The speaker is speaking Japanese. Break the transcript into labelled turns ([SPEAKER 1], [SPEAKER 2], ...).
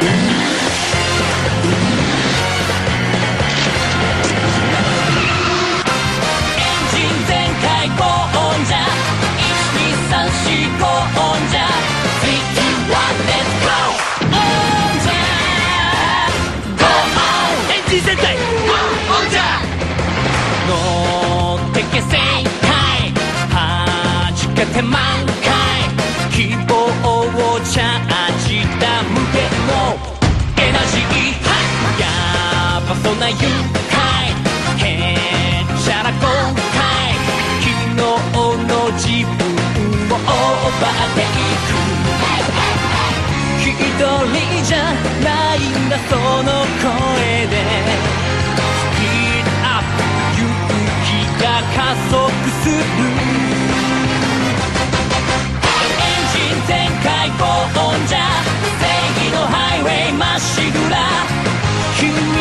[SPEAKER 1] 満開希望をチャージした無限のエナジーやばそうな愉快へっちゃら後悔昨日の自分を奪っていく一人じゃないんだその声でスピードアップ勇気が加速する全開高音じゃ正義のハイウェイまっしぐら